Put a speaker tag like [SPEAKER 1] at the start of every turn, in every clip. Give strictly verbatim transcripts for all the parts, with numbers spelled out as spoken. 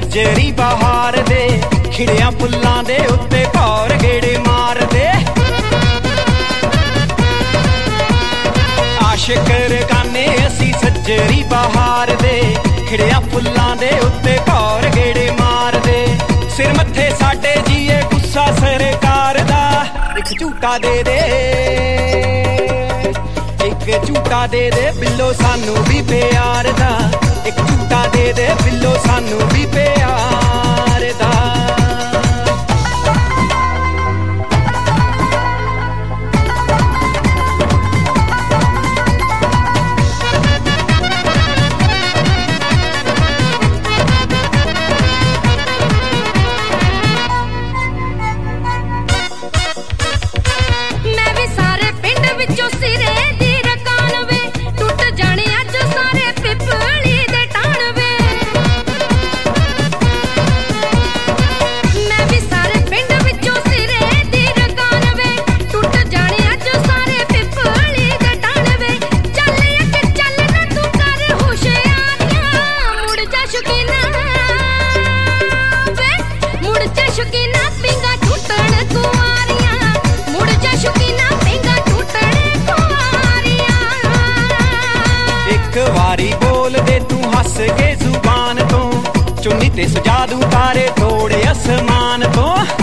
[SPEAKER 1] सज्जरी बहार दे खिड़िया फुल्लां दे उत्ते भौर गेड़े मार दे। आशिक रगाने असी सज्जरी बहार दे खिड़िया फुल्लां दे उत्ते भौर गेड़े मार दे। सिर मत्थे साडे जीए गुस्सा सरकार दा एक झूठा दे दे, एक झूठा दे दे बिल्लो सानू भी प्यार दा, एक झूठा दे दे बिल्लो सानू भी प्यार दा।
[SPEAKER 2] मैं भी सारे पिंड विचों सिरे दी रकान वे टुट जाने अज सारे पिपली दे टाण वे। मैं भी सारे पिंड विचों सिरे दी रकान वे टुट जाने अज सारे पिपली दे टाण वे। चल अगे चल ना तू कर होशियारियां मुड़ जा शकीना वे, मुड़ जा शकीना पिंगा टुटण कुआरियां, मुड़ जा शकीना पिंगा टुटण कुआरियां।
[SPEAKER 1] एक वारी बोल दे तू हस के जुबान तो चुन्नी ते सजा दूं तारे थोड़े आसमान तो।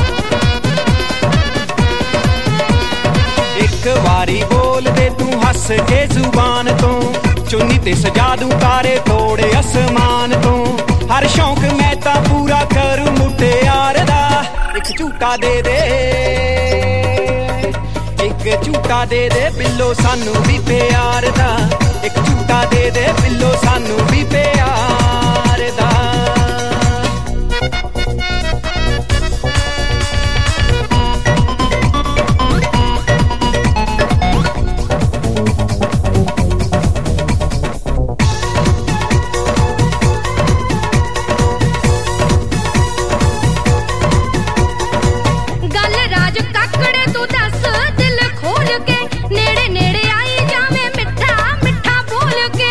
[SPEAKER 1] एक वारी बोल दे तू हस के जुबान तो चुन्नी ते सजा दूं तारे थोड़े आसमान तो। हर शौक मैं तां पूरा करूं मुटियार दा एक झूठा दे दे, एक झूठा दे दे बिल्लो सानू भी प्यार दा, एक झूठा दे दे बिल्लो सानू भी प्यार दा।
[SPEAKER 2] गल राज काकड़े तू दस दिल खोल के नेड़े नेड़े आई जावे मिठा मिठा बोल के।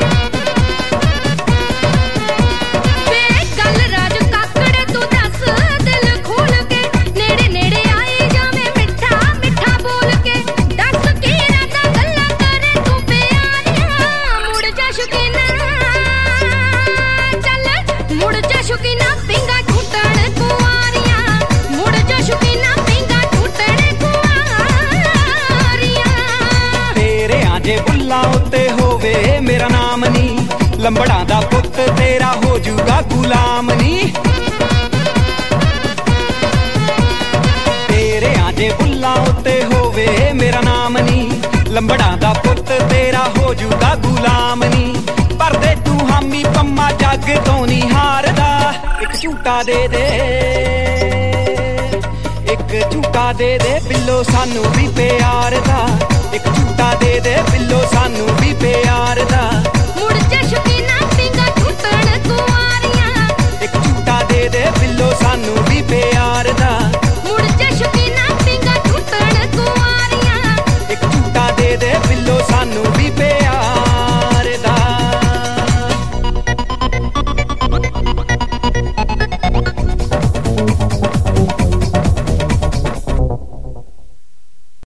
[SPEAKER 2] वे गल राज काकड़े तू दस दिल खोल के नेड़े नेड़े आई जावे मिठा मिठा बोल के। दस की राता गल्ला करे तू प्यारियां मुड़ जा शकीना, चल मुड़ जा शकीना पिंगा टुटण कुआरियां, मुड़ जा शकीना पिंगा टुटण कुआरियां।
[SPEAKER 1] तेरे आजे बुल्ला उत्ते होवे मेरा नाम नी, लंबड़ा दा पुत्त तेरा हो जूगा गुलाम नी। तेरे आजे बुल्ला उत्ते होवे मेरा नाम नी, लंबड़ा दा पुत्त तेरा हो जूगा गुलाम नी। पर दे तू हामी पम्मा जग तो नहीं हारदा एक झूठा दे दे, एक झूठा दे दे बिल्लो सानू भी प्यार दा, एक झूठा दे दे बिल्लो सानू भी प्यार दा।
[SPEAKER 2] मुड़ जा